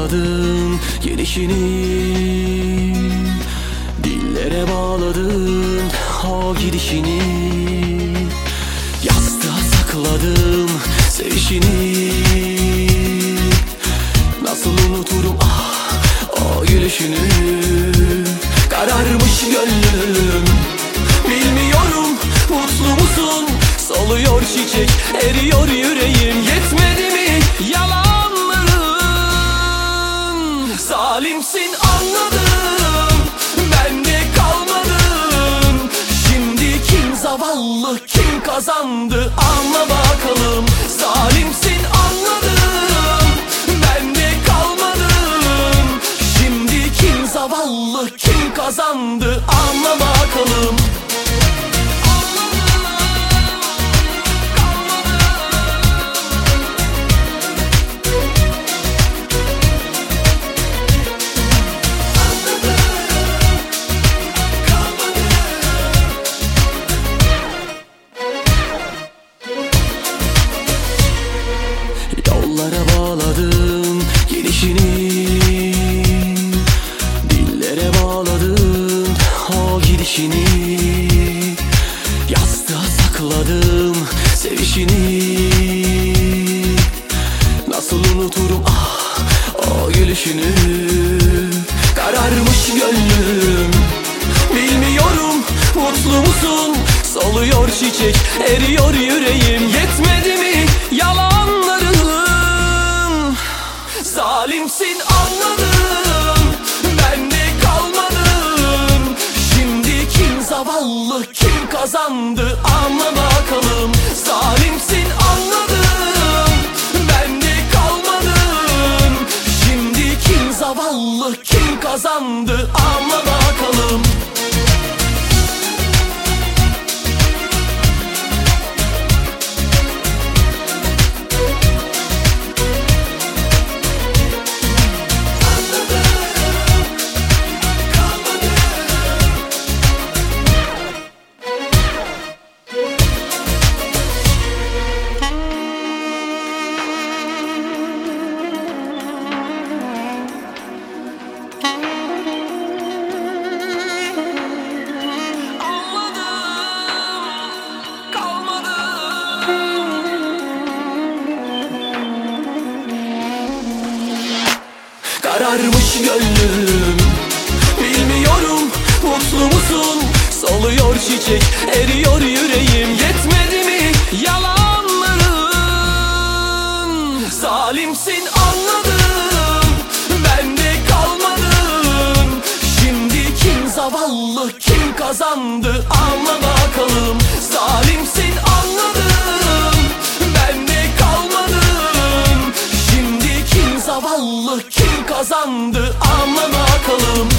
sakladın gelişini, dillere bağladın o gidişini. Yastığa sakladım sevişini, nasıl unuturum o gülüşünü. Kararmış gönlüm, bilmiyorum mutlu musun? Soluyor çiçek, eriyor yüreğim. Yetmedi mi yalanların? Zalimsin anladım, bende kalmadın. Şimdi kim zavallı, kim kazandı? Anla bakalım. Zalimsin anladım, bende kalmadın. Şimdi kim zavallı, kim kazandı? Anla bakalım. Yollara bağladın gelişini, dillere bağladın o gidişini. Yastığa sakladım sevişini, nasıl unuturum o gülüşünü. Kararmış gönlüm, bilmiyorum mutlu musun? Soluyor çiçek, eriyor yüreğim. Yetmedi mi yalanların? Zalimsin anladım, bende kalmadın. Şimdi kim zavallı, kim kazandı? Anla bakalım. Zalimsin anladım, bende kalmadın. Şimdi kim zavallı, kim kazandı? Anla bakalım. Kararmış gönlüm, bilmiyorum mutlu musun? Soluyor çiçek, eriyor yüreğim. Yetmedi mi yalanların? Zalimsin anladım, bende kalmadın. Şimdi kim zavallı, kim kazandı? Anla bakalım. Zalimsin anladım, bende kalmadın. Şimdi kim zavallı, kim kazandı? Anla bakalım.